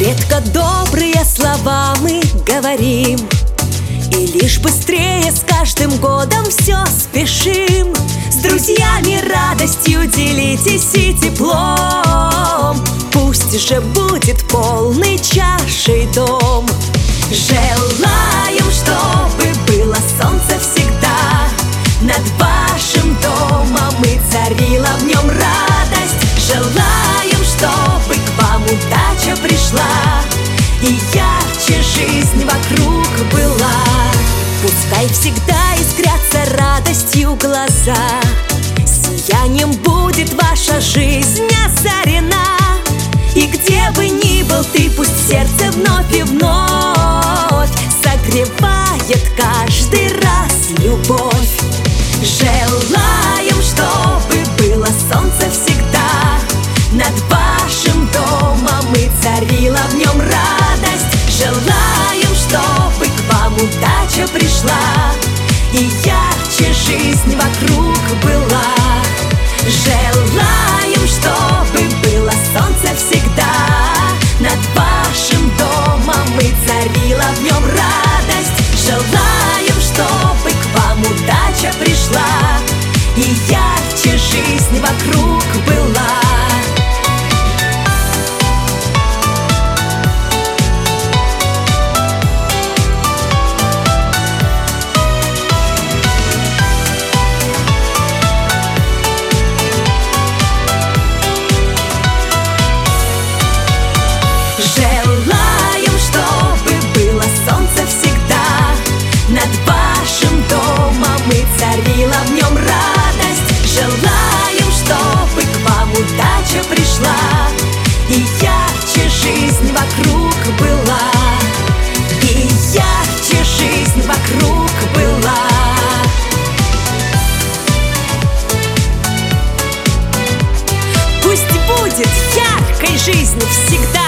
Редко добрые слова мы говорим, и лишь быстрее с каждым годом все спешим. С друзьями радостью делитесь и теплом, пусть же будет полной чашей дом. Желаем, чтобы было солнце всегда над вашим домом и царила в нем радость. Желаем, чтобы к вам удача пришла и ярче жизнь вокруг была. Пускай всегда искрятся радостью глаза, сиянием будет ваша жизнь озарена. И где бы ни был ты, пусть сердце вновь и вновь согревает каждый раз любовь. Желаем, чтобы было солнце всегда над вашим домом и царила в нем радость. Желаем, чтобы к вам удача пришла и ярче жизнь вокруг была. Желаем, чтобы было солнце всегда над вашим домом и царила в нем радость. Желаем, чтобы к вам удача пришла и ярче жизнь вокруг была. Желаем, чтобы было солнце всегда над вашим домом и царила в нем радость. Желаем, чтобы к вам удача пришла и ярче жизнь вокруг была. И ярче жизнь вокруг была. Пусть будет яркой жизнь всегда.